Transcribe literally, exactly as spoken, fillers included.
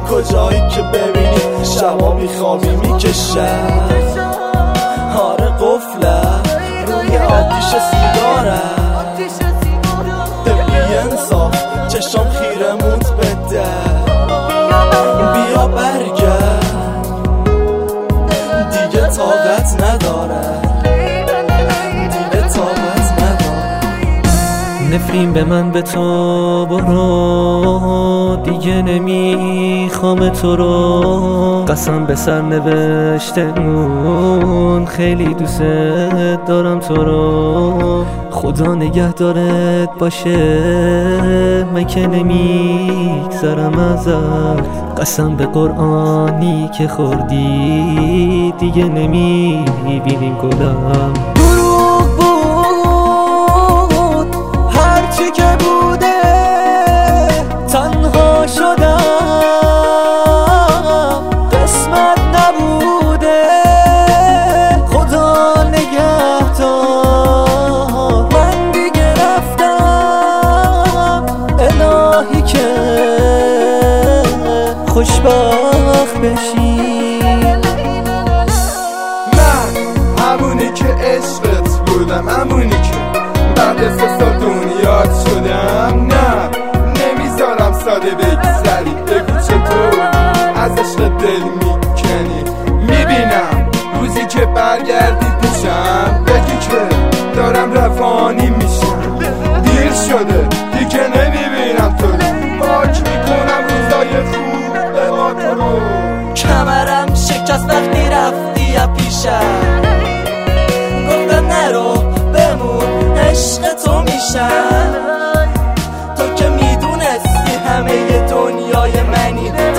کجایی که ببینی شبا بیخوابی میکشه. آره قفله روی آتیش سیگاره، به بی انصاف چشم خیره موت بده. بیا برگرد دیگه طاقت نداره، دیگه طاقت نداره. نفرین به من به تو برو، دیگه نمیخوام تو رو. قسم به سر نوشتمون خیلی دوست دارم تو رو. خدا نگهدارت باشه، من که نمیگذرم ازت. قسم به قرآنی که خوردی دیگه نمیبینیم گلم. دروغ بود هرچی که بوده، تنها شدم قسمت نبوده. خدا نگهدار من دیگه رفتم، الهی که خوشبخت بشی. من همونی که عشقت بودم، همونی که بعد سه سال دنیات شدم. نه نمیذارم ساده بگذری، بگو چطور از عشق دل میکنی. میبینم روزی که برگردی پیشم، بگی که دارم روانی میشم. دیر شده دیگه نمیبینم تو رو، پاک میکنم روزای خوب به ما تو رو. کمرم شکست وقتی رفتی یا پیشم، گفتم نرو بمون عشق تو میشم. تو که میدونستی همه دنیای منی،